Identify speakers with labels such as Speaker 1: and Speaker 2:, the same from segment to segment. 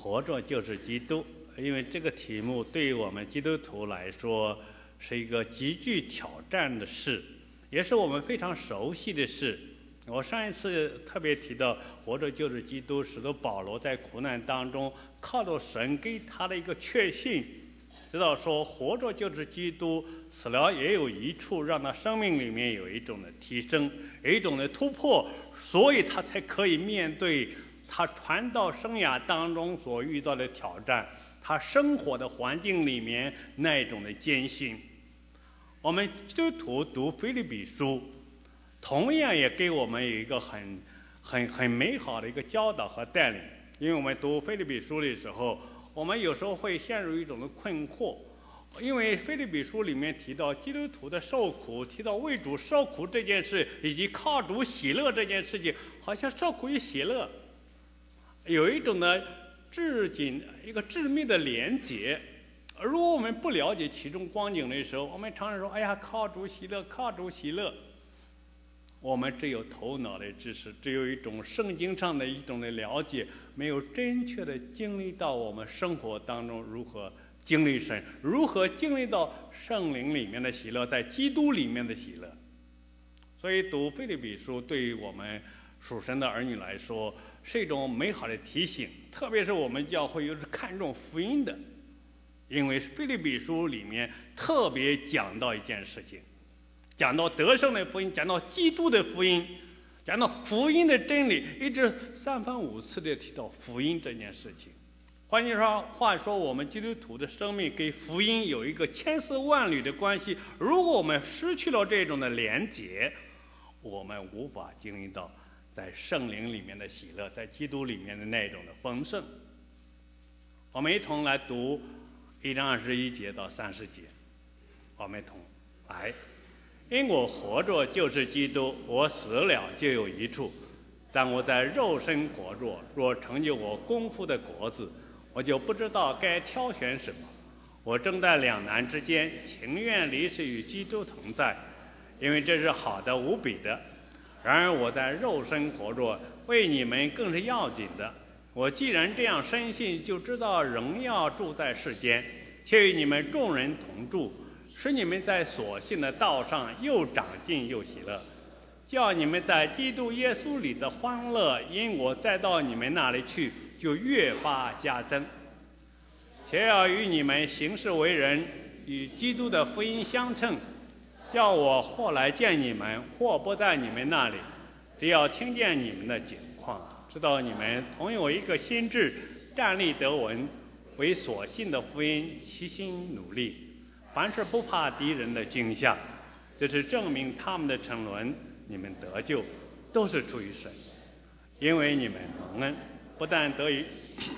Speaker 1: 活着就是基督。因为这个题目对于我们基督徒来说是一个极具挑战的事，也是我们非常熟悉的事。我上一次特别提到活着就是基督，使得保罗在苦难当中靠着神给他的一个确信，知道说活着就是基督，死了也有一处，让他生命里面有一种的提升，有一种的突破，所以他才可以面对他传道生涯当中所遇到的挑战，他生活的环境里面那一种的艰辛。我们基督徒读腓立比书，同样也给我们有一个很美好的一个教导和带领。因为我们读腓立比书的时候，我们有时候会陷入一种的困惑，因为腓立比书里面提到基督徒的受苦，提到为主受苦这件事，以及靠主喜乐这件事情，好像受苦与喜乐有一种的一个致命的连结。如果我们不了解其中光景的时候，我们常常说哎呀，靠主喜乐，靠主喜乐。我们只有头脑的知识，只有一种圣经上的一种的了解，没有真确的经历到我们生活当中如何经历神，如何经历到圣灵里面的喜乐，在基督里面的喜乐。所以读腓立比书对于我们属神的儿女来说是一种美好的提醒，特别是我们教会又是看重福音的，因为腓立比书里面特别讲到一件事情，讲到得胜的福音，讲到基督的福音，讲到福音的真理，一直三番五次的提到福音这件事情。换句话说，我们基督徒的生命跟福音有一个千丝万缕的关系。如果我们失去了这种的连结，我们无法经历到在圣灵里面的喜乐，在基督里面的那种的丰盛。我们一同来读1章21节到30节，我们一同来。因我活着就是基督，我死了就有益处。但我在肉身活着，若成就我功夫的果子，我就不知道该挑选什么。我正在两难之间，情愿离世与基督同在，因为这是好的无比的。然而我在肉身活着，为你们更是要紧的。我既然这样深信，就知道荣耀住在世间，且与你们众人同住，使你们在所信的道上又长进又喜乐，叫你们在基督耶稣里的欢乐，因我再到你们那里去，就越发加增。且要与你们行事为人，与基督的福音相称，叫我或来见你们，或不在你们那里，只要听见你们的景况，知道你们同有一个心志，站立得稳，为所信的福音齐心努力。凡是不怕敌人的惊吓，这是证明他们的沉沦，你们得救都是出于神，因为你们蒙恩，不但得以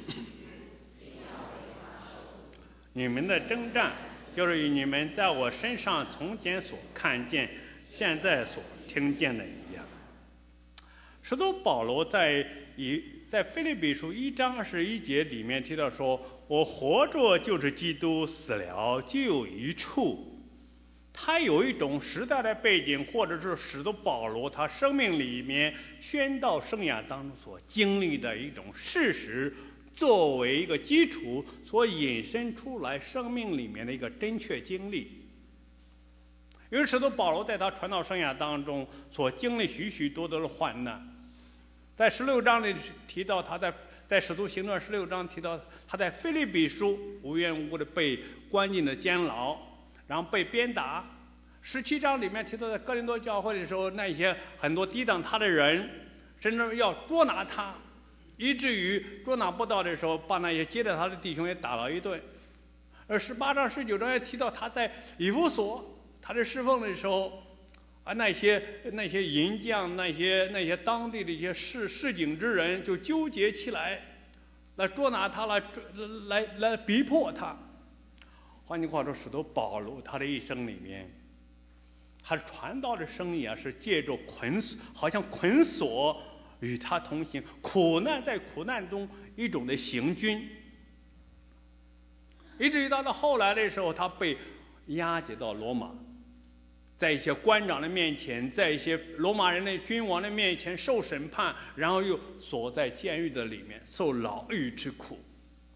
Speaker 1: 你们的征战，就是与你们在我身上从前所看见、现在所听见的一样。使徒保罗在腓立比书1章21节里面提到说，我活着就是基督，死了就有益处。他有一种时代的背景，或者是使徒保罗他生命里面宣道生涯当中所经历的一种事实，作为一个基础所引申出来生命里面的一个真确经历。因为使徒保罗在他传道生涯当中所经历许许多多的患难，在16章里提到他在使徒行传16章提到他在腓立比书无缘无故的被关进了监牢，然后被鞭打。17章里面提到在哥林多教会的时候，那些很多抵挡他的人甚至要捉拿他，以至于捉拿不到的时候，把那些接待他的弟兄也打了一顿。而18章19章也提到他在以弗所他的侍奉的时候啊，那些银匠，那些当地的一些市井之人就纠结起来，来捉拿他，来逼迫他。换句话说，使徒保罗他的一生里面，他传道的生意是借着好像捆锁与他同行，在苦难中一种的行军，以至于到后来的时候，他被押解到罗马，在一些官长的面前，在一些罗马人的君王的面前受审判，然后又锁在监狱的里面受牢狱之苦。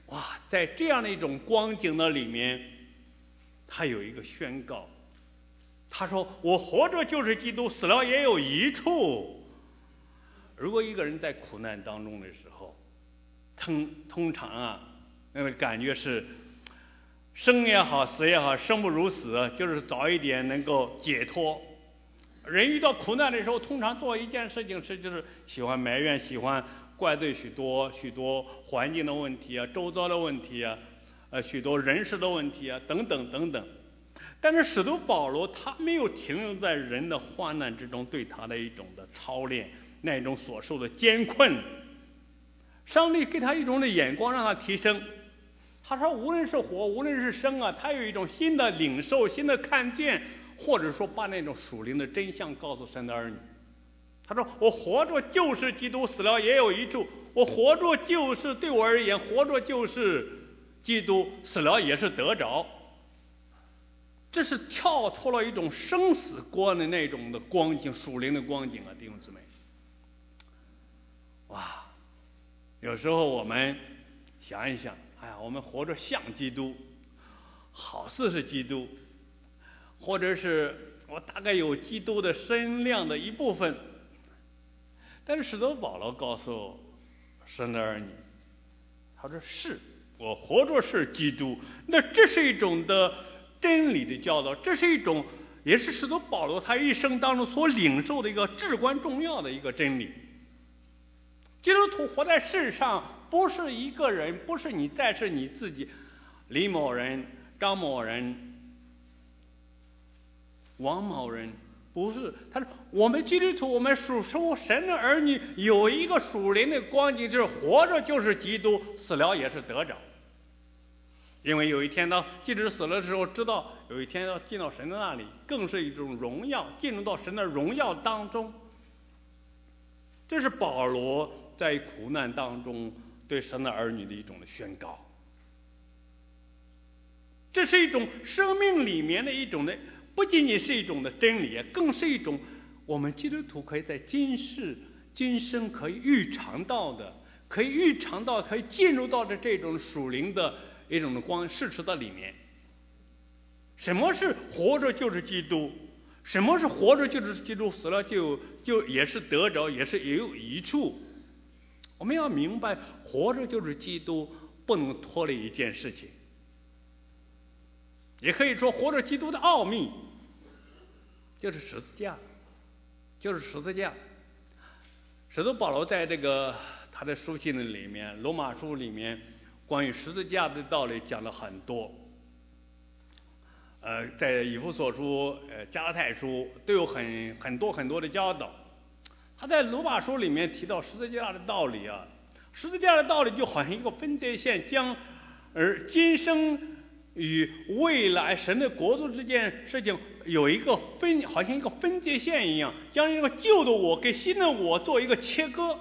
Speaker 1: 哇，在这样的一种光景的里面，他有一个宣告，他说：“我活着就是基督，死了也有益处。”如果一个人在苦难当中的时候，通常啊，那个感觉是生也好，死也好，生不如死，就是早一点能够解脱。人遇到苦难的时候，通常做一件事情就是喜欢埋怨，喜欢怪罪许多环境的问题啊，周遭的问题啊，许多人事的问题啊，等等等等。但是使徒保罗他没有停留在人的患难之中对他的一种的操练，那一种所受的艰困，上帝给他一种的眼光让他提升。他说无论是活无论是生啊，他有一种新的领受，新的看见，或者说把那种属灵的真相告诉神的儿女。他说我活着就是基督，死了也有益处。我活着就是对我而言，活着就是基督，死了也是得着。这是跳脱了一种生死观的那种的光景，属灵的光景啊，弟兄姊妹。哇，有时候我们想一想，哎呀，我们活着像基督，好似是基督，或者是我大概有基督的身量的一部分。但是使徒保罗告诉神的儿女，他说是我活着是基督，那这是一种的真理的教导，这是一种也是使徒保罗他一生当中所领受的一个至关重要的一个真理。基督徒活在世上，不是一个人，不是你在世你自己，李某人、张某人、王某人，不是。他说我们基督徒，我们属神的儿女，有一个属灵的光景，就是活着就是基督，死了也是得着。因为有一天呢，即使死了的时候，知道有一天要进到神的那里，更是一种荣耀，进入到神的荣耀当中。这是保罗在苦难当中对神的儿女的一种的宣告。这是一种生命里面的一种的，不仅仅是一种的真理，更是一种我们基督徒可以在今世今生可以预尝到的，可以预尝到，可以进入到的这种属灵的一种的光事实的里面。什么是活着就是基督？什么是活着就是基督？死了就也是得着，也有益处。我们要明白，活着就是基督，不能脱离一件事情。也可以说，活着基督的奥秘就是十字架，就是十字架。使徒保罗在这个他的书信的里面，罗马书里面关于十字架的道理讲了很多。在以弗所书、加拉太书都有很多的教导。他在罗马书里面提到十字架的道理啊，十字架的道理就好像一个分界线，将今生与未来神的国度之间事情有一个好像一个分界线一样，将一个旧的我给新的我做一个切割。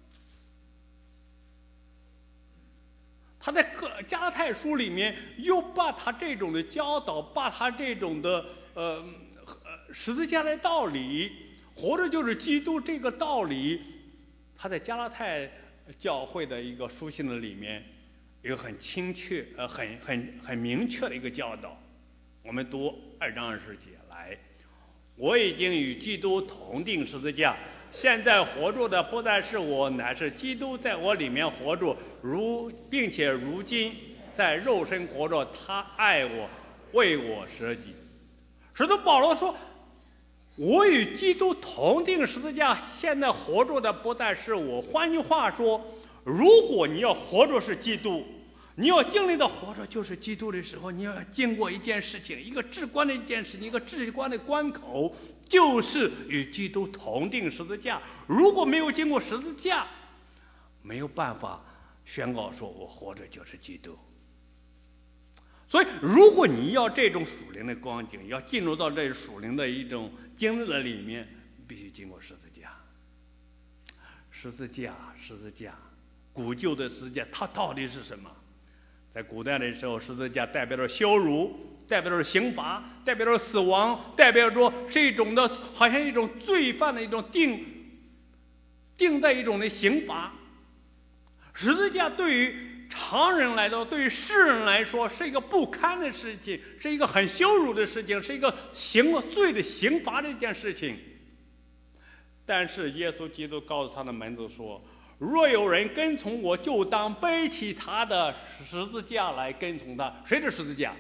Speaker 1: 他在加拉太书里面又把他这种的教导，把他这种的十字架的道理，活着就是基督这个道理，他在加拉太教会的一个书信的里面有很清确很明确的一个教导。我们读2章20节来，我已经与基督同定十字架，现在活着的不再是我，乃是基督在我里面活着，并且如今在肉身活着，他爱我，为我舍己。使徒保罗说，我与基督同定十字架，现在活着的不再是我。换句话说，如果你要活着是基督，你要经历到活着就是基督的时候，你要经过一件事情，一个至关的一件事情，一个至关的关口，就是与基督同定十字架。如果没有经过十字架，没有办法宣告说我活着就是基督。所以如果你要这种属灵的光景，要进入到这属灵的一种经历的里面，必须经过十字架。十字架，古旧的十字架它到底是什么？在古代的时候，十字架代表着羞辱，代表着刑罚，代表着死亡，代表着是一种的好像一种罪犯的一种定在一种的刑罚。十字架对于旁人来说，对于世人来说是一个不堪的事情，是一个很羞辱的事情，是一个罪的刑罚的一件事情。但是耶稣基督告诉他的门徒说，若有人跟从我，就当背起他的十字架来跟从他。谁的十字架？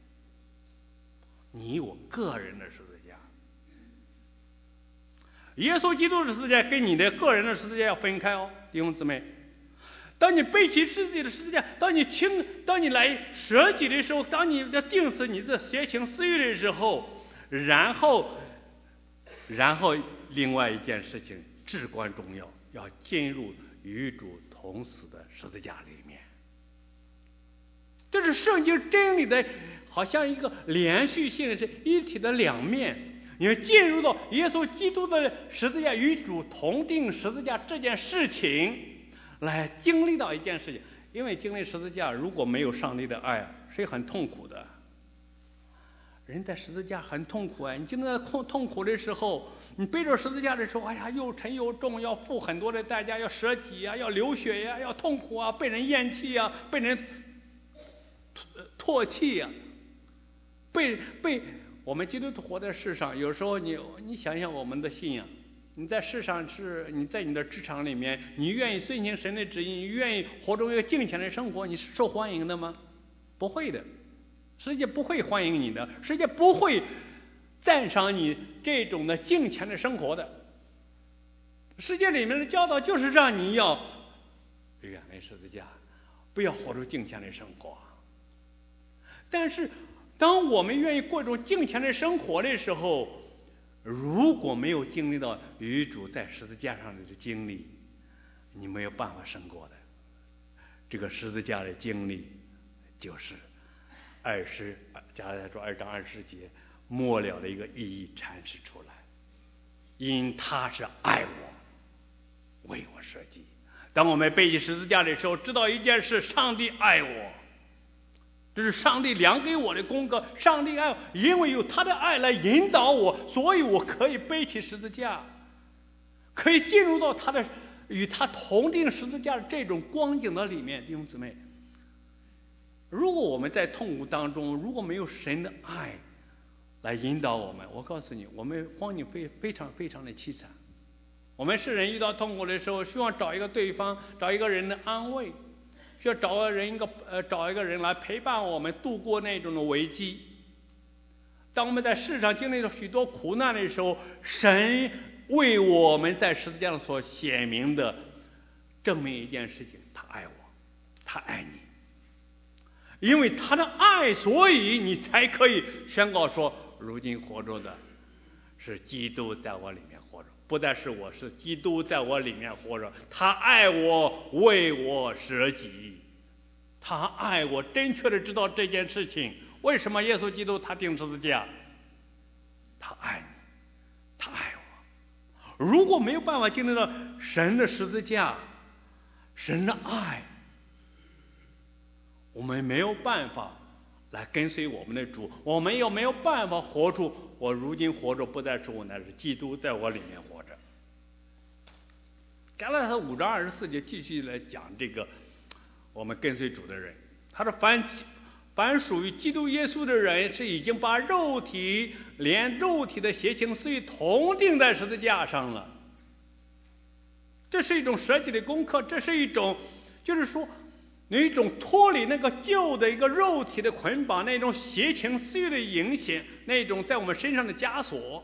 Speaker 1: 你我个人的十字架。耶稣基督的十字架跟你的个人的十字架要分开哦，弟兄姊妹。当你背起自己的十字架，当你来舍己的时候，当你要定死你的邪情私欲的时候，然后另外一件事情至关重要，要进入与主同死的十字架里面。这是圣经真理的好像一个连续性的是一体的两面。你要进入到耶稣基督的十字架与主同定十字架这件事情，来经历到一件事情。因为经历十字架如果没有上帝的爱，是很痛苦的。人在十字架很痛苦啊！你经历在痛苦的时候，你背着十字架的时候，哎呀，又沉又重，要付很多的代价，要舍己啊，要流血呀，要痛苦啊，被人厌弃啊，被人唾弃啊，被我们基督徒活在世上，有时候你想想我们的信仰，你在世上你在你的职场里面，你愿意遵行神的旨意，你愿意活出一个敬虔的生活，你是受欢迎的吗？不会的。世界不会欢迎你的，世界不会赞赏你这种的敬虔的生活的。世界里面的教导就是让你要远离十字架，不要活出敬虔的生活。但是当我们愿意过一种敬虔的生活的时候，如果没有经历到与主在十字架上的经历，你没有办法胜过的。这个十字架的经历就是加拉太书2章20节末了的一个意义阐释出来。因他是爱我，为我舍己。当我们背起十字架的时候，知道一件事：上帝爱我，这是上帝量给我的功课。上帝爱我，因为有他的爱来引导我，所以我可以背起十字架，可以进入到与他同定十字架的这种光景的里面。弟兄姊妹，如果我们在痛苦当中，如果没有神的爱来引导我们，我告诉你，我们光景会非常非常的凄惨。我们世人遇到痛苦的时候，希望找一个人的安慰，需要找一个人来陪伴我们度过那种的危机。当我们在世上经历了许多苦难的时候，神为我们在十字架上所显明的证明一件事情：他爱我，他爱你。因为他的爱，所以你才可以宣告说，如今活着的是基督在我里面活着，不但是我，是基督在我里面活着。他爱我，为我舍己。他爱我，真确的知道这件事情。为什么耶稣基督他钉十字架？他爱你，他爱我。如果没有办法经历到神的十字架，神的爱，我们没有办法来跟随我们的主，我们又没有办法活出我如今活着不再是我，乃是基督在我里面活着。加拉太书5章24节继续来讲这个我们跟随主的人，他说凡属于基督耶稣的人，是已经把连肉体的邪情私欲同定在十字架上了。这是一种舍己的功课，这是一种就是说有一种脱离那个旧的一个肉体的捆绑，那种邪情私欲的影响，那种在我们身上的枷锁。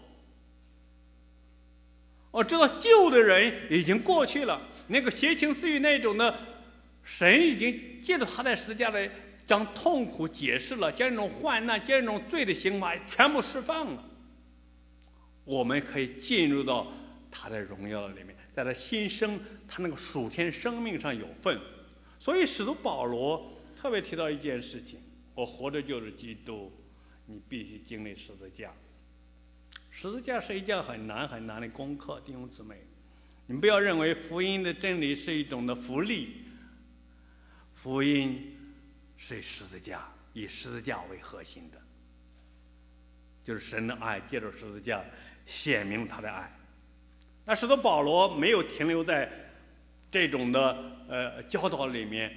Speaker 1: 我知道旧的人已经过去了，那个邪情私欲那种的，神已经借着他在十字架的将痛苦解释了，将这种患难，将这种罪的刑罚全部释放了。我们可以进入到他的荣耀里面，在他新生他那个属天生命上有份。所以使徒保罗特别提到一件事情：我活着就是基督，你必须经历十字架。十字架是一件很难很难的功课，弟兄姊妹，你们不要认为福音的真理是一种的福利，福音是十字架，以十字架为核心的，就是神的爱借着十字架显明他的爱。那使徒保罗没有停留在这种的教导里面，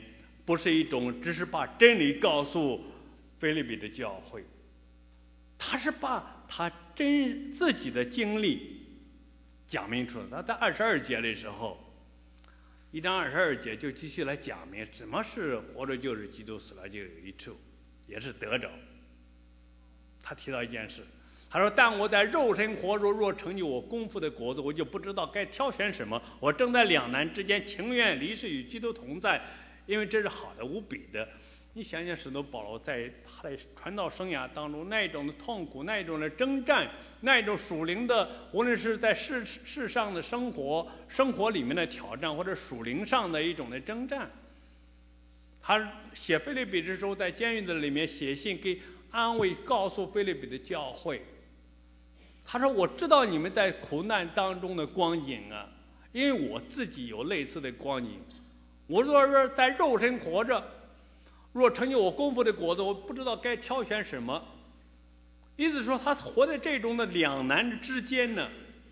Speaker 1: 不是一种只是把真理告诉腓立比的教会，他是把他自己的经历讲明出来。他在22节的时候，1章22节就继续来讲明什么是活着就是基督，死了就有益处，也是得着。他提到一件事，他说：但我在肉身活着，若成就我功夫的果子，我就不知道该挑选什么。我正在两难之间，情愿离世与基督同在，因为这是好的无比的。你想想使徒保罗在他的传道生涯当中那一种的痛苦，那一种的征战，那一种属灵的，无论是在世上的生活里面的挑战，或者属灵上的一种的征战。他写腓立比的时候，在监狱的里面写信给安慰告诉腓立比的教会，他说：我知道你们在苦难当中的光景啊，因为我自己有类似的光景。我若是在肉身活着，若成就我功夫的果子，我不知道该挑选什么。意思说他活在这种的两难之间呢，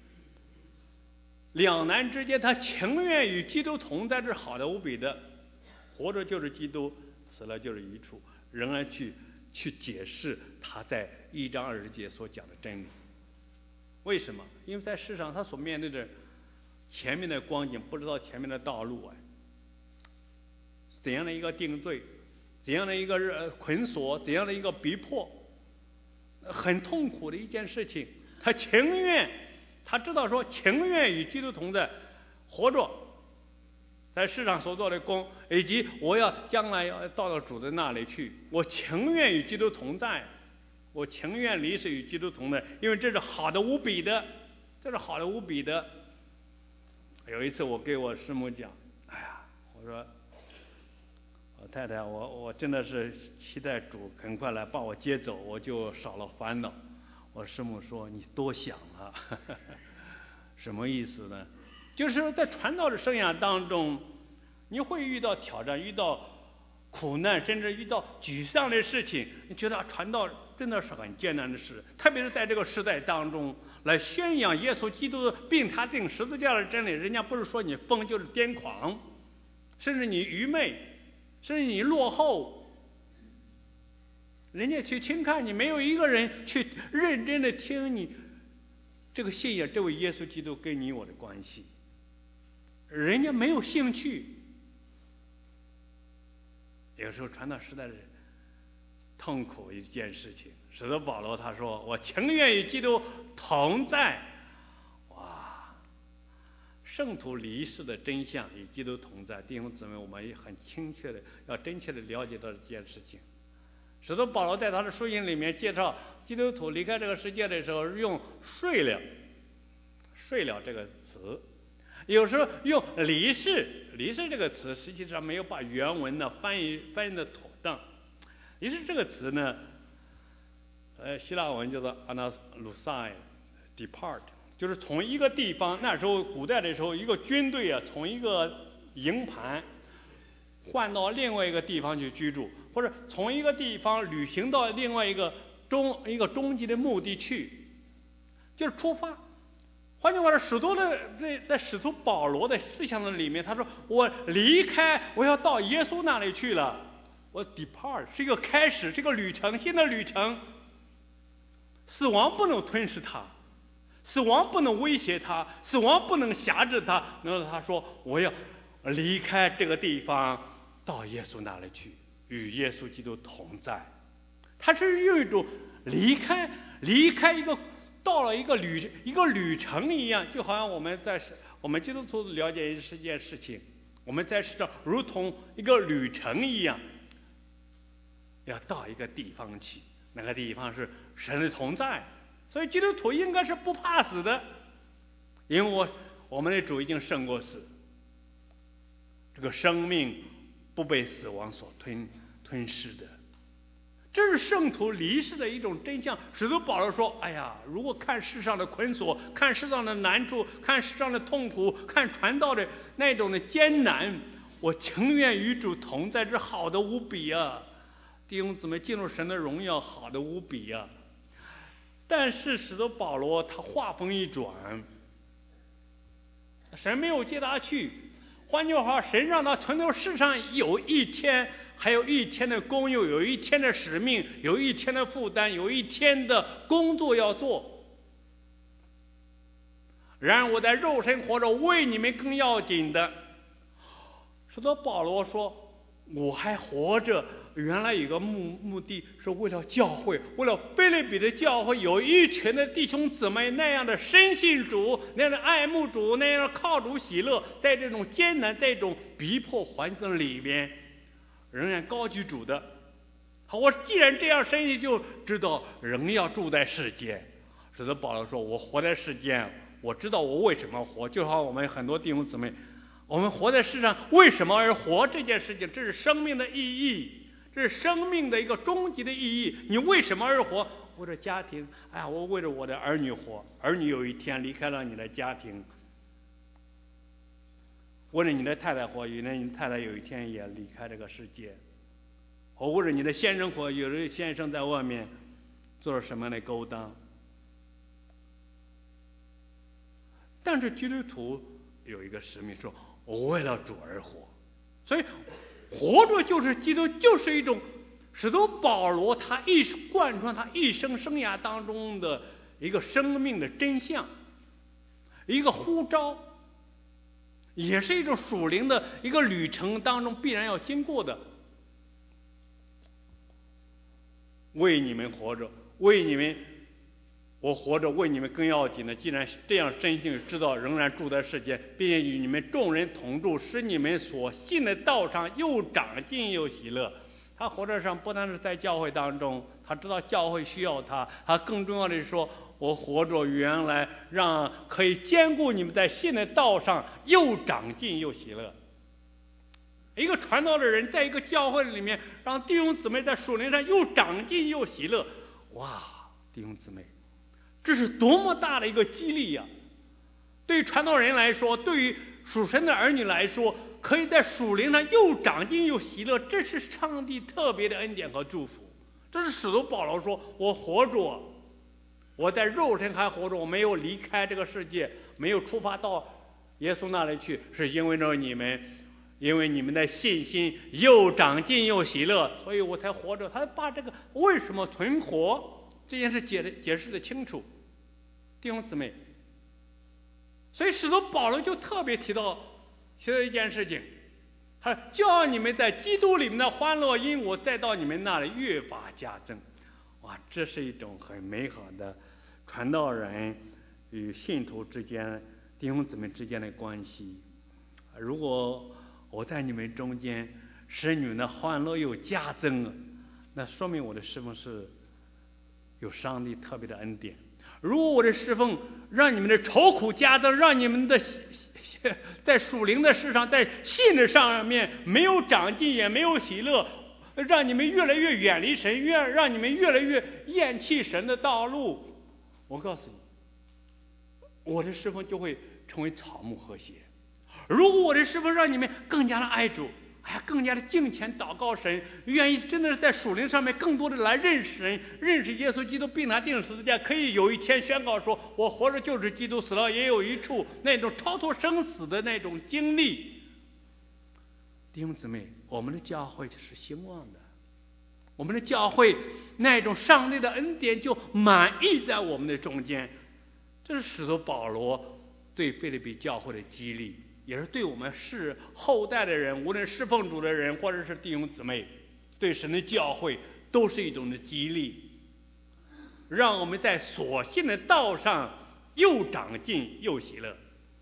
Speaker 1: 两难之间，他情愿与基督同在，是好的无比的。活着就是基督，死了就是益处，仍然去解释他在1章20节所讲的真理。为什么？因为在世上他所面对的前面的光景，不知道前面的道路怎样的一个定罪，怎样的一个捆锁，怎样的一个逼迫，很痛苦的一件事情。他情愿，他知道说情愿与基督同在，活着在世上所做的工，以及我要将来要到主的那里去，我情愿与基督同在，我情愿离世与基督同在，因为这是好的无比的，这是好的无比的。有一次我给我师母讲，我说我太太，我真的是期待主很快来把我接走，我就少了烦恼。我师母说：你多想了。什么意思呢？就是在传道的生涯当中，你会遇到挑战，遇到苦难，甚至遇到沮丧的事情。你觉得传道真的是很艰难的事，特别是在这个时代当中，来宣扬耶稣基督并他定十字架的真理。人家不是说你疯，就是癫狂，甚至你愚昧，甚至你落后，人家去轻看你，没有一个人去认真的听你这个信仰，这位耶稣基督跟你我的关系，人家没有兴趣。有时候传道时代的痛苦一件事情，使得保罗他说：我情愿与基督同在。哇，圣徒离世的真相与基督同在，弟兄姊妹，我们也很亲切的要真切的了解到这件事情。使得保罗在他的书信里面介绍基督徒离开这个世界的时候，用睡了这个词，有时候用离世这个词，实际上没有把原文呢翻译的妥当。离世这个词呢，希腊文叫做 analusai depart， 就是从一个地方，那时候古代的时候，一个军队从一个营盘换到另外一个地方去居住，或者从一个地方旅行到另外一个终极的目的去，就是出发。换句话说，在使徒保罗的思想的里面，他说：我离开，我要到耶稣那里去了。我 depart 是一个开始，这个旅程，新的旅程。死亡不能吞噬他，死亡不能威胁他，死亡不能辖制他。然后他说：我要离开这个地方，到耶稣那里去，与耶稣基督同在。他是用一种离开到了一个旅程一样，就好像我们基督徒了解一件事情，我们在世上如同一个旅程一样，要到一个地方去，那个地方是神的同在。所以基督徒应该是不怕死的，因为我们的主已经胜过死，这个生命不被死亡所吞噬的。这是圣徒离世的一种真相。使徒保罗说：如果看世上的捆锁，看世上的难处，看世上的痛苦，看传道的那种的艰难，我情愿与主同在，这好的无比啊！弟兄姊妹，进入神的荣耀，好的无比啊！但是使徒保罗他话锋一转，神没有接他去， 换句话，神让他存留世上有一天，还有一天的功用，有一天的使命，有一天的负担，有一天的工作要做。然而我在肉身活着，为你们更要紧的。使徒保罗说，我还活着，原来有个目的是为了教会，为了腓立比的教会有一群的弟兄姊妹那样的深信主，那样的爱慕主，那样的靠主喜乐，在这种艰难，在这种逼迫环境里边仍然高举主的。好，我既然这样深信，就知道仍要住在世间。使徒保罗说，我活在世间，我知道我为什么活，就好我们很多弟兄姊妹，我们活在世上为什么而活这件事情，这是生命的意义，这是生命的一个终极的意义。你为什么而活？为了家庭，哎呀，我为了我的儿女活，儿女有一天离开了你的家庭；为了你的太太活，原来你太太有一天也离开这个世界；我为了你的先生活，有的先生在外面做了什么样的勾当。但是基督徒有一个使命，说我为了主而活，所以活着就是基督，就是一种使徒保罗他贯穿他一生生涯当中的一个生命的真相，一个呼召，也是一种属灵的一个旅程当中必然要经过的。为你们活着，为你们我活着，为你们更要紧的。既然这样深信知道，仍然住在世间，并且与你们众人同住，使你们所信的道上又长进又喜乐。他活着上不单是在教会当中，他知道教会需要他，他更重要的是说，我活着原来让可以兼顾你们在信的道上又长进又喜乐。一个传道的人在一个教会里面，让弟兄姊妹在属灵上又长进又喜乐，哇，弟兄姊妹，这是多么大的一个激励呀！对于传道人来说，对于属神的儿女来说，可以在属灵上又长进又喜乐，这是上帝特别的恩典和祝福。这是使徒保罗说，我活着，我在肉身还活着，我没有离开这个世界，没有出发到耶稣那里去，是因为你们，因为你们的信心又长进又喜乐，所以我才活着。他把这个为什么存活这件事解释的清楚，弟兄姊妹。所以使徒保罗就特别提到一件事情，他叫你们在基督里面的欢乐因我再到你们那里越发加增。哇，这是一种很美好的传道人与信徒之间、弟兄姊妹之间的关系。如果我在你们中间使你们的欢乐又加增，那说明我的侍奉是有上帝特别的恩典。如果我的侍奉让你们的愁苦加增，让你们的在属灵的事上，在信的上面没有长进，也没有喜乐，让你们越来越远离神，让你们越来越厌弃神的道路，我告诉你，我的侍奉就会成为草木和谐。如果我的侍奉让你们更加的爱主，更加的敬虔祷告神，愿意真的是在属灵上面更多的来认识神，认识耶稣基督，并他钉十字架，可以有一天宣告说，我活着就是基督，死了也有一处，那种超脱生死的那种经历。弟兄姊妹，我们的教会是兴旺的，我们的教会那种上帝的恩典就满溢在我们的中间。这是使徒保罗对腓立比教会的激励，也是对我们是后代的人，无论侍奉主的人或者是弟兄姊妹，对神的教会都是一种的激励，让我们在所信的道上又长进又喜乐。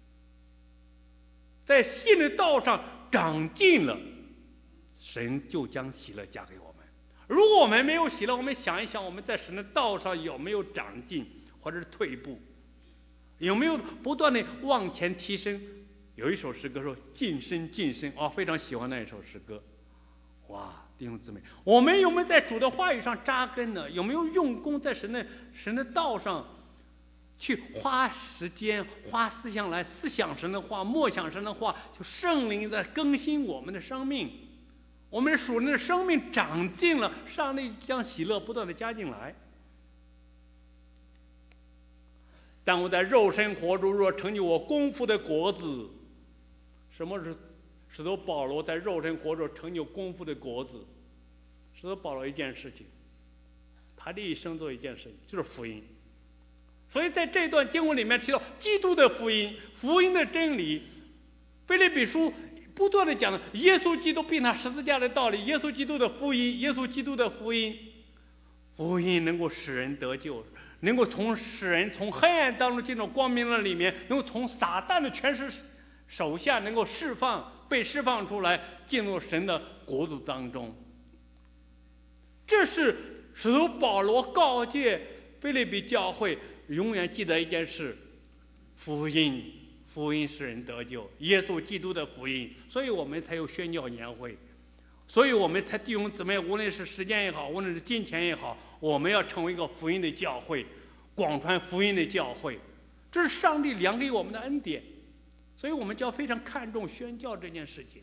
Speaker 1: 在信的道上长进了，神就将喜乐加给我们。如果我们没有喜乐，我们想一想，我们在神的道上有没有长进，或者是退步，有没有不断的往前提升。有一首诗歌说近身近身，非常喜欢那一首诗歌。哇，弟兄姊妹，我们有没有在主的话语上扎根呢？有没有用功在神的道上去花时间花思想来思想神的话，默想神的话，就圣灵在更新我们的生命，我们属灵的生命长进了，上帝将喜乐不断的加进来。但我在肉身活着，若成就我功夫的果子。什么是使徒保罗在肉身活着成就功夫的果子。使徒保罗一件事情，他的一生做一件事情，就是福音。所以在这段经文里面提到基督的福音，福音的真理。腓立比书不断的讲了耶稣基督并他十字架的道理，耶稣基督的福音，耶稣基督的福音。福音能够使人得救，能够使人从黑暗当中进入光明的里面，能够从撒旦的权势手下能够被释放出来，进入神的国度当中。这是使徒保罗告诫腓立比教会永远记得一件事：福音使人得救，耶稣基督的福音。所以我们才有宣教年会，所以我们才弟兄姊妹，无论是时间也好，无论是金钱也好，我们要成为一个福音的教会，广传福音的教会。这是上帝量给我们的恩典，所以我们就要非常看重宣教这件事情。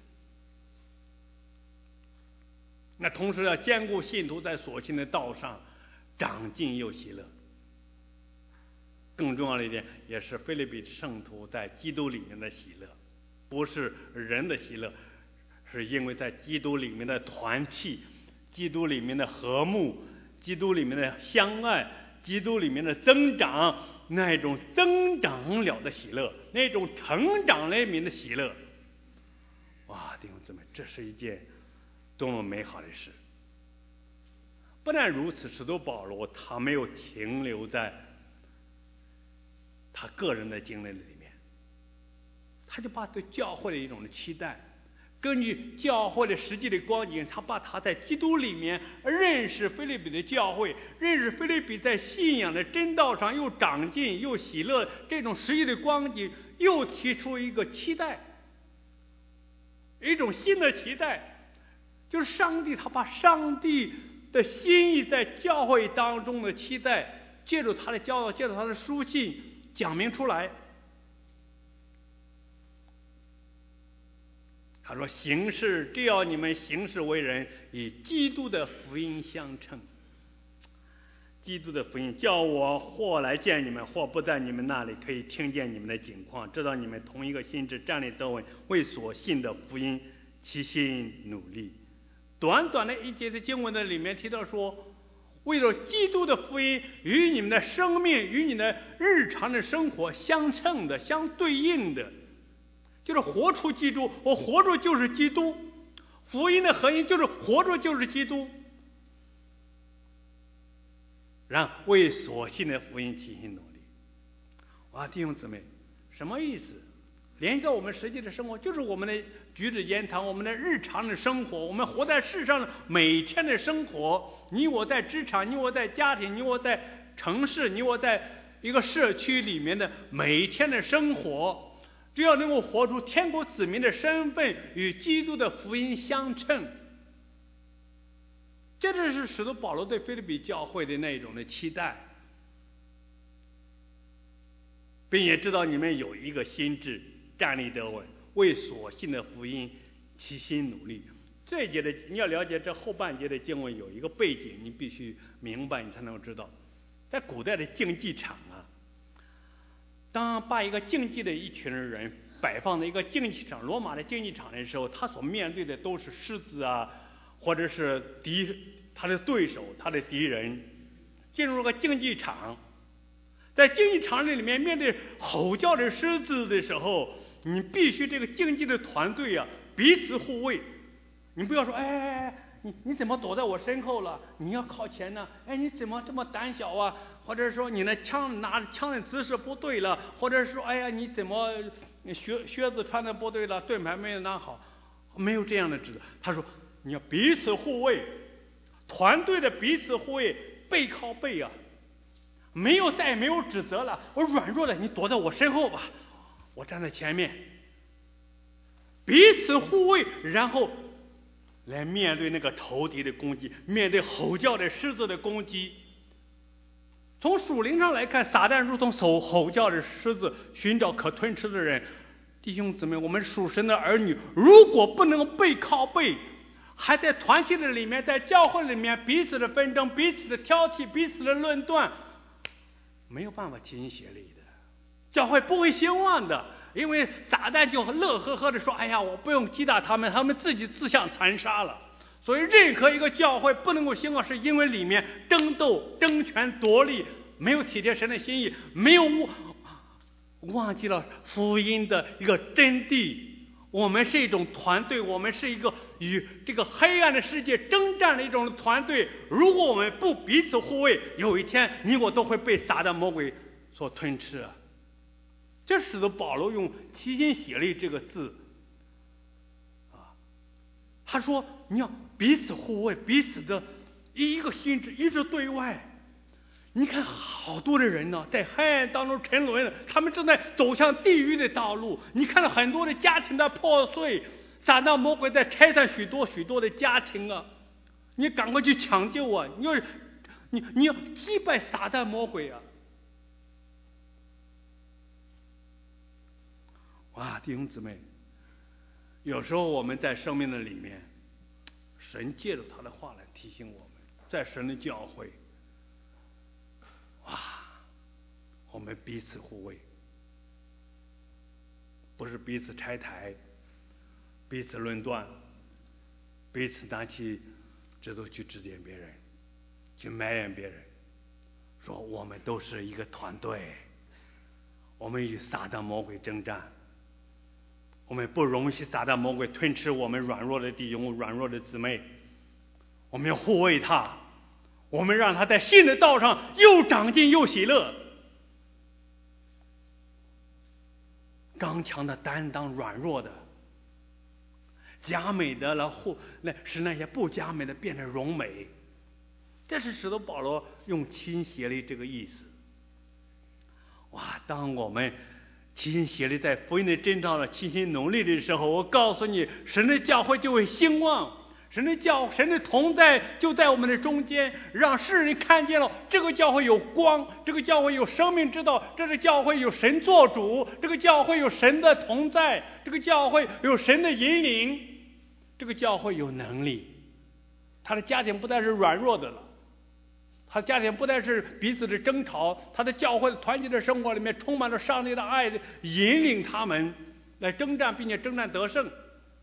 Speaker 1: 那同时要兼顾信徒在所信的道上长进又喜乐。更重要的一点，也是腓立比圣徒在基督里面的喜乐，不是人的喜乐，是因为在基督里面的团契，基督里面的和睦，基督里面的相爱，基督里面的增长，那种增长了的喜乐，那种成长里面的喜乐。哇，弟兄姊妹，这是一件多么美好的事！不但如此，使徒保罗他没有停留在他个人的经历里面，他就把对教会的一种的期待，根据教会的实际的光景，他把他在基督里面认识腓立比的教会，认识腓立比在信仰的真道上又长进又喜乐，这种实际的光景，又提出一个期待，一种新的期待，就是他把上帝的心意在教会当中的期待，借助他的教导，借助他的书信讲明出来。他说：“只要你们行事为人，以基督的福音相称。基督的福音叫我或来见你们，或不在你们那里，可以听见你们的景况，知道你们同一个心志，站立得稳，为所信的福音齐心努力。”短短的一节的经文的里面提到说，为了基督的福音与你们的生命，与你的日常的生活相称的、相对应的，就是活出基督。我活着就是基督，福音的核心就是活着就是基督。让为所信的福音齐心努力。哇，弟兄姊妹，什么意思？联系到我们实际的生活，就是我们的举止言谈，我们的日常的生活，我们活在世上的每天的生活。你我在职场，你我在家庭，你我在城市，你我在一个社区里面的每一天的生活，只要能够活出天国子民的身份，与基督的福音相称。这就是使徒保罗对腓立比教会的那种的期待，并且知道你们有一个心志，站立得稳，为所信的福音齐心努力。这一节的你要了解这后半节的经文有一个背景，你必须明白，你才能够知道，在古代的竞技场啊，当把一个竞技的一群人摆放在一个竞技场，罗马的竞技场的时候，他所面对的都是狮子啊，或者是他的对手，他的敌人。进入了个竞技场，在竞技场里面面对吼叫的狮子的时候，你必须这个竞技的团队啊彼此护卫。你不要说你怎么躲在我身后了？你要靠前呢？你怎么这么胆小啊？或者说你的拿着枪的姿势不对了，或者说你怎么靴子穿的不对了，盾牌没有拿好，没有这样的指责。他说你要彼此护卫，团队的彼此护卫，背靠背啊，再没有指责了。我软弱了，你躲在我身后吧，我站在前面，彼此护卫，然后来面对那个仇敌的攻击，面对吼叫的狮子的攻击。从属灵上来看，撒旦如同吼叫的狮子，寻找可吞吃的人。弟兄姊妹，我们属神的儿女，如果不能背靠背，还在团体的里面，在教会里面彼此的纷争，彼此的挑剔，彼此的论断，没有办法齐心协力的，教会不会兴旺的。 因为撒旦就乐呵呵的说：“哎呀，我不用击打他们，他们自己自相残杀了。”所以任何一个教会不能够兴旺，是因为里面争斗、争权夺利，没有体贴神的心意，没有忘记了福音的一个真谛。我们是一种团队，我们是一个与这个黑暗的世界征战的一种团队。如果我们不彼此护卫，有一天你我都会被撒旦魔鬼所吞吃啊！这使得保罗用齐心协力这个字啊，他说你要彼此护卫，彼此的一个心智一直对外。你看好多的人呢，在黑暗当中沉沦，他们正在走向地狱的道路。你看到很多的家庭在破碎，撒旦魔鬼在拆散许多许多的家庭啊！你赶快去抢救啊！你要击败撒旦魔鬼啊！哇，弟兄姊妹，有时候我们在生命的里面，神借着他的话来提醒我们，在神的教会。哇，我们彼此护卫，不是彼此拆台，彼此论断，彼此拿起指头去指点别人，去埋怨别人，说我们都是一个团队，我们与撒旦魔鬼征战，我们不容许撒旦魔鬼吞吃我们软弱的弟兄、软弱的姊妹，我们要护卫他。我们让他在信的道上又长进又喜乐，刚强的担当软弱的，佳美的使那些不佳美的变得荣美。这是使得保罗用齐心协力这个意思。哇，当我们齐心协力在福音的真道上齐心努力的时候，我告诉你，神的教会就会兴旺。神的同在就在我们的中间，让世人看见了这个教会有光，这个教会有生命之道，这个教会有神做主，这个教会有神的同在，这个教会有神的引领，这个教会有能力。他的家庭不再是软弱的了，他的家庭不再是彼此的争吵，他的教会团结的生活里面充满了上帝的爱，引领他们来征战，并且征战得胜。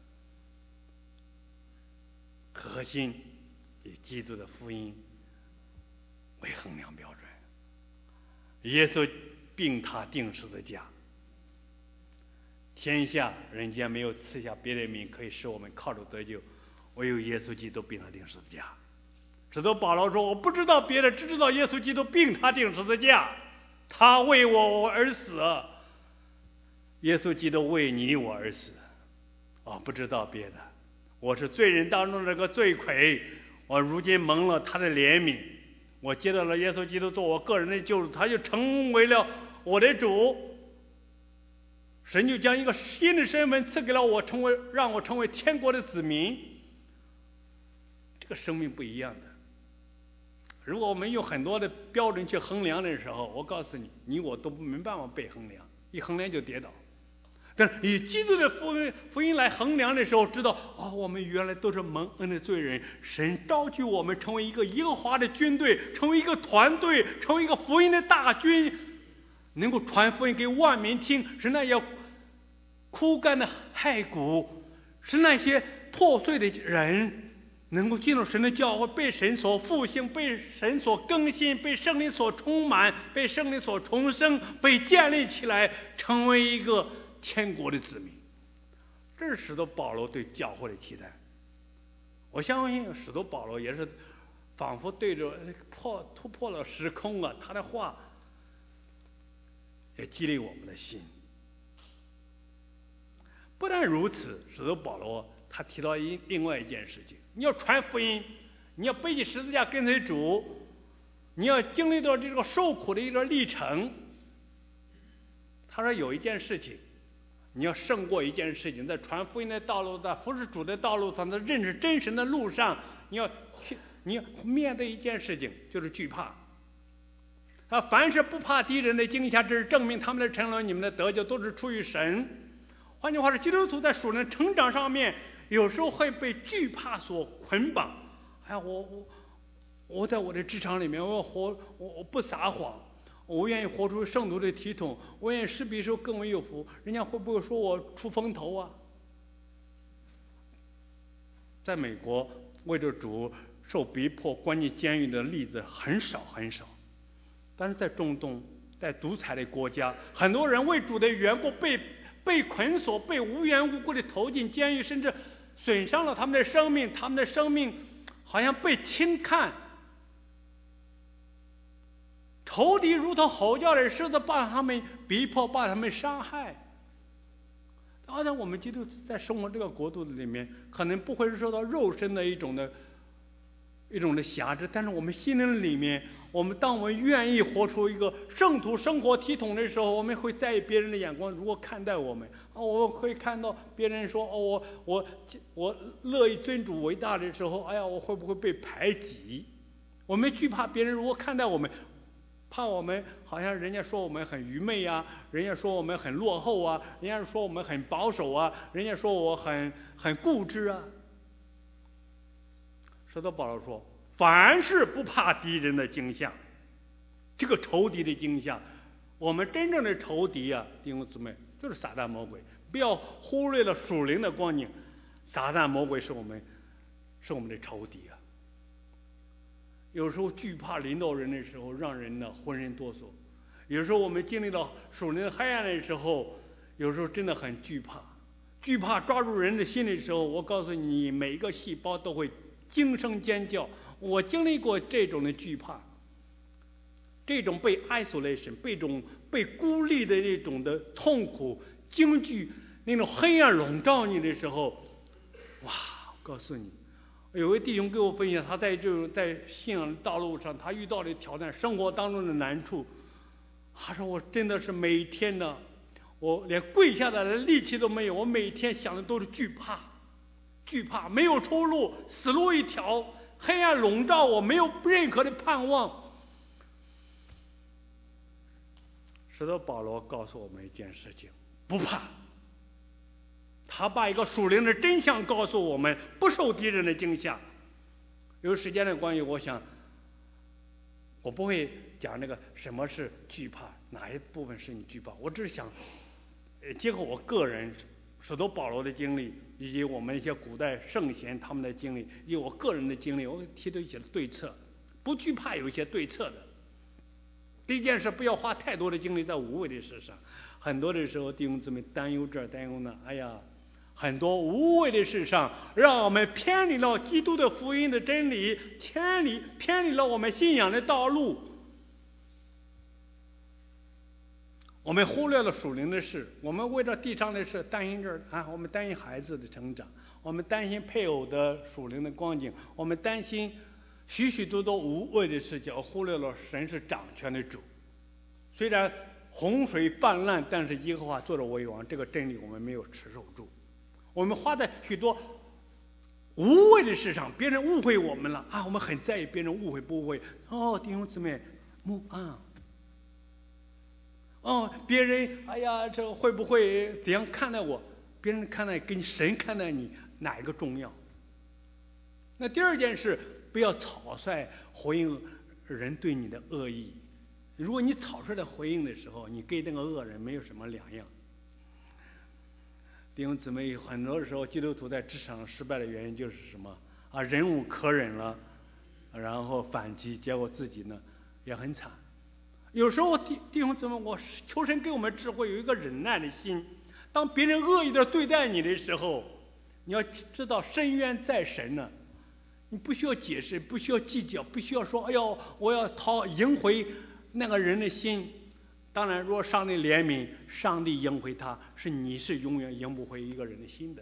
Speaker 1: 核心以基督的福音为衡量标准。耶稣并他定十字架，天下人间没有赐下别的名可以使我们靠着得救，唯有耶稣基督并他定十字架。使徒保罗说：“我不知道别的，只知道耶稣基督并他定十字架，他为我而死，耶稣基督为你我而死。不知道别的。我是罪人当中的这个罪魁，我如今蒙了他的怜悯，我接到了耶稣基督做我个人的救主，他就成为了我的主。神就将一个新的身份赐给了我，让我成为天国的子民。这个生命不一样的。如果我们用很多的标准去衡量的时候，我告诉你，你我都没办法被衡量，一衡量就跌倒。但是以基督的福音来衡量的时候，知道我们原来都是蒙恩的罪人，神召集我们成为一个耶和华的军队，成为一个团队，成为一个福音的大军，能够传福音给万民听，使那些枯干的骸骨，使那些破碎的人能够进入神的教会，被神所复兴，被神所更新，被圣灵所充满，被圣灵所重生，被建立起来，成为一个天国的子民。这是使徒保罗对教会的期待。我相信使徒保罗也是仿佛对着突破了时空啊，他的话也激励我们的心。不但如此，使徒保罗他提到另外一件事情，你要传福音，你要背起十字架跟随主，你要经历到这个受苦的一个历程。他说有一件事情你要胜过一件事情，在传福音的道路，在服侍主的道路上，在认识真神的路上，你要面对一件事情，就是惧怕。凡是不怕敌人的惊吓，这是证明他们的沉沦，你们的得救都是出于神。换句话说，基督徒在属灵成长上面，有时候会被惧怕所捆绑。我在我的职场里面，我不撒谎， 我愿意活出圣徒的体统，我愿意施比受更为有福，人家会不会说我出风头啊？在美国，为着主受逼迫关进监狱的例子很少很少，但是在中东，在独裁的国家，很多人为主的缘故被捆锁，被无缘无故的投进监狱，甚至损伤了他们的生命，他们的生命好像被轻看。仇敌如同吼叫的狮子，把他们逼迫，把他们伤害。当然，我们基督徒在生活这个国度里面，可能不会受到肉身的一种的辖制，但是我们心灵里面，当我们愿意活出一个圣徒生活体统的时候，我们会在意别人的眼光如何看待我们。我会看到别人说我乐意尊主为大的时候，哎呀，我会不会被排挤？我们惧怕别人如何看待我们。怕我们好像人家说我们很愚昧啊，人家说我们很落后啊，人家说我们很保守啊，人家说我很固执啊。使徒保罗说，凡是不怕敌人的惊吓，这个仇敌的惊吓，我们真正的仇敌啊，弟兄姊妹，就是撒旦魔鬼。不要忽略了属灵的光景，撒旦魔鬼是我们的仇敌啊。有时候惧怕临到人的时候，让人呢浑身哆嗦；有时候我们经历到属灵的黑暗的时候，有时候真的很惧怕。惧怕抓住人的心的时候，我告诉你，每一个细胞都会惊声尖叫。我经历过这种的惧怕，这种被 isolation、被孤立的那种的痛苦、惊惧，那种黑暗笼罩你的时候，哇！我告诉你。有位弟兄给我分享，他在信仰道路上，他遇到的挑战，生活当中的难处。他说：“我真的是每天呢，我连跪下来的力气都没有，我每天想的都是惧怕，没有出路，死路一条，黑暗笼罩我，没有任何的盼望。”使徒保罗告诉我们一件事情：不怕。他把一个属灵的真相告诉我们，不受敌人的惊吓。由于时间的关系，我想我不会讲那个什么是惧怕，哪一部分是你惧怕。我只是想结合我个人使徒保罗的经历，以及我们一些古代圣贤他们的经历，以及我个人的经历，我提出一些对策。不惧怕有一些对策的。第一件事，不要花太多的精力在无谓的事上。很多的时候，弟兄姊妹担忧这担忧那，哎呀，很多无谓的事上，让我们偏离了基督的福音的真理，偏离了我们信仰的道路。我们忽略了属灵的事，我们为了地上的事担心我们担心孩子的成长，我们担心配偶的属灵的光景，我们担心许许多多无谓的事情，忽略了神是掌权的主。虽然洪水泛滥，但是耶和华坐着为王，这个真理我们没有持守住。我们花在许多无谓的事上，别人误会我们了我们很在意别人误会不误会。弟兄姊妹别人这个会不会怎样看待我？别人看待跟神看待你哪一个重要？那第二件事，不要草率回应人对你的恶意。如果你草率的回应的时候，你跟那个恶人没有什么两样。弟兄姊妹，很多时候基督徒在职场失败的原因就是什么忍无可忍了，然后反击，结果自己呢也很惨。有时候弟兄姊妹，我求神给我们智慧，有一个忍耐的心。当别人恶意的对待你的时候，你要知道深渊在神呢，你不需要解释，不需要计较，不需要说我要赢回那个人的心。当然，如果上帝怜悯，上帝赢回他，你是永远赢不回一个人的心的。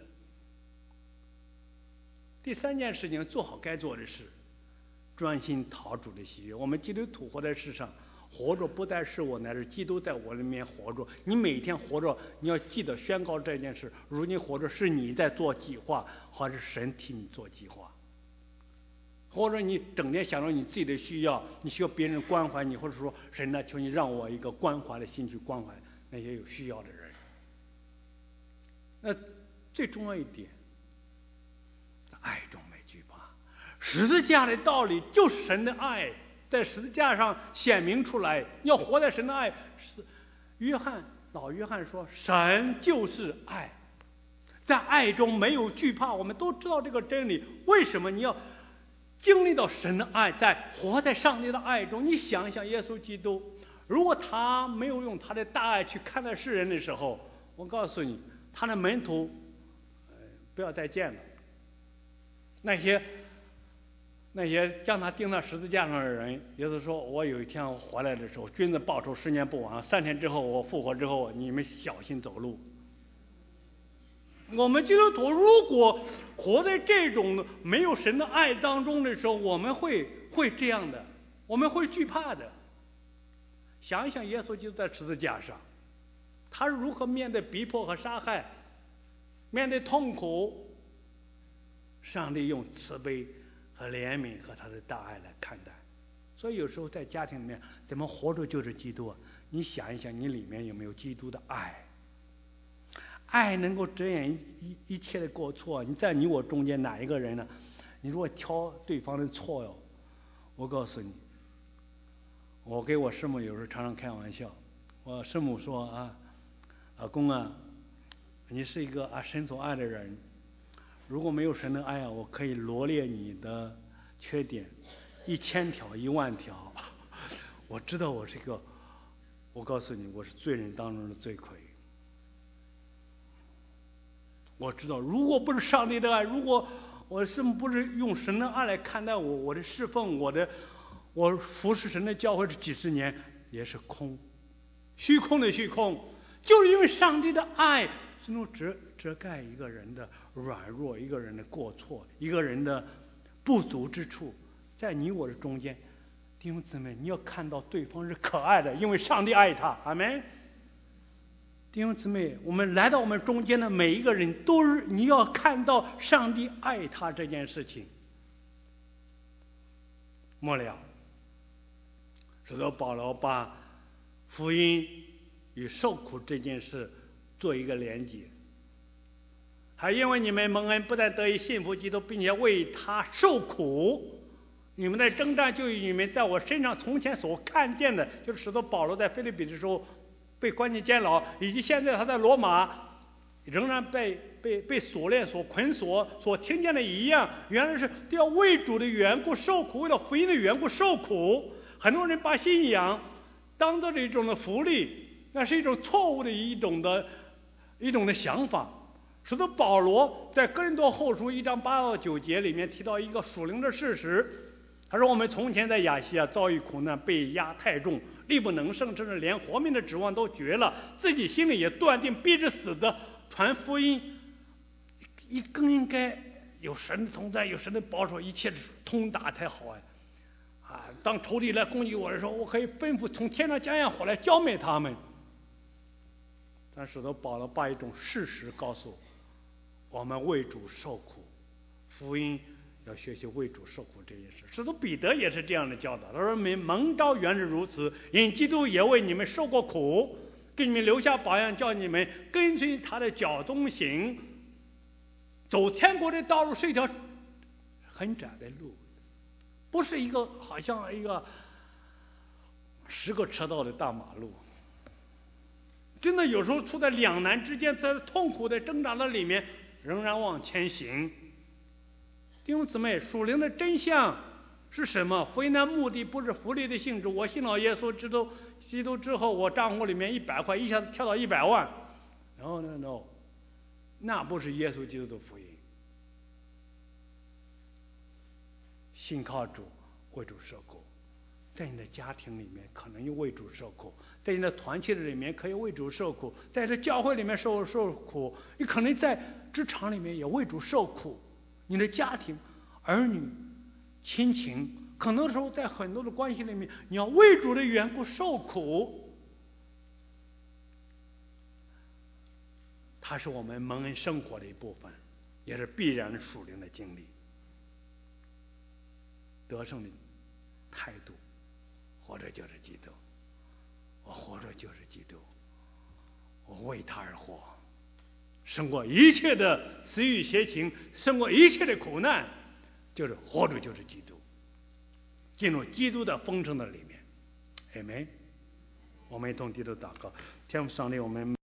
Speaker 1: 第三件事情，做好该做的事，专心讨主的喜悦。我们基督徒活在世上，活着不但是我，乃是基督在我里面活着。你每天活着，你要记得宣告这件事。如今活着是你在做计划，还是神替你做计划？或者你整天想着你自己的需要，你需要别人关怀你，或者说神呢，求你让我一个关怀的心去关怀那些有需要的人。那最重要一点，在爱中没惧怕。十字架的道理就是神的爱， 在十字架上显明出来，要活在神的爱。老约翰说，神就是爱，在爱中没有惧怕。我们都知道这个真理。为什么你要经历到神的爱，活在上帝的爱中？你想一想，耶稣基督如果他没有用他的大爱去看待世人的时候，我告诉你，他的门徒不要再见了。那些将他钉在十字架上的人，耶稣说，我有一天回来的时候，君子报仇10年不晚，3天之后我复活之后，你们小心走路。我们基督徒如果活在这种没有神的爱当中的时候，我们会这样的，我们会惧怕的。想一想，耶稣就在十字架上，他如何面对逼迫和杀害，面对痛苦，上帝用慈悲和怜悯和他的大爱来看待。所以有时候在家庭里面，怎么活着就是基督啊？你想一想，你里面有没有基督的爱？爱能够遮掩一切的过错。你在你我中间哪一个人呢？你如果挑对方的错哟，我告诉你，我给我师母有时候常常开玩笑。我师母说啊，老公啊，你是一个神所爱的人。如果没有神的爱啊，我可以罗列你的缺点1000条10000条。我知道我是个，我告诉你，我是罪人当中的罪魁。我知道，如果不是上帝的爱，如果我是不是用神的爱来看待我的侍奉，我服侍神的教会这几十年也是虚空的虚空。就是因为上帝的爱只能遮盖一个人的软弱，一个人的过错，一个人的不足之处。在你我的中间，弟兄姊妹，你要看到对方是可爱的，因为上帝爱他。阿们。弟兄姊妹，我们来到我们中间的每一个人，都是你要看到上帝爱他这件事情。末了，使徒保罗把福音与受苦这件事做一个连结。还因为你们蒙恩，不但得以信服基督，并且为他受苦，你们的征战就与你们在我身上从前所看见的，就是使徒保罗在腓立比的时候被关进监牢，以及现在他在罗马仍然被锁链所捆锁所听见的一样。原来是要为主的缘故受苦，为了福音的缘故受苦。很多人把信仰当做一种的福利，那是一种错误的一种的想法。使徒保罗在哥林多后书1章8到9节里面提到一个属灵的事实。他说，我们从前在亚细亚遭遇苦难，被压太重，力不能胜，甚至连活命的指望都绝了，自己心里也断定必致死的传福音，更应该有神的同在，有神的保守，一切通达才好当仇敌来攻击我的时候，我可以吩咐从天上降下火来浇灭他们。但使徒保罗把一种事实告诉我们，为主受苦，福音要学习为主受苦这件事。使徒彼得也是这样的教导，他说，蒙召原是如此，因基督也为你们受过苦，给你们留下榜样，叫你们跟随他的脚踪行。走天国的道路是一条很窄的路，不是一个好像一个10个车道的大马路。真的有时候处在两难之间，在痛苦的挣扎的里面仍然往前行。弟兄姊妹，属灵的真相是什么？福音的目的不是福利的性质。我信了耶稣基督之后，我账户里面100块一下子跳到100万，然后no，那不是耶稣基督的福音。信靠主，为主受苦，在你的家庭里面可能又为主受苦，在你的团契里面可以为主受苦，在这教会里面受苦，你可能在职场里面也为主受苦。你的家庭、儿女、亲情，可能时候在很多的关系里面，你要为主的缘故受苦。它是我们蒙恩生活的一部分，也是必然的属灵的经历。得胜的态度，活着就是基督，我活着就是基督，我为他而活，胜过一切的私欲邪情，胜过一切的苦难，就是活着就是基督。 进入基督的丰盛的里面。阿们。我们一同低头祷告，天父上帝，我们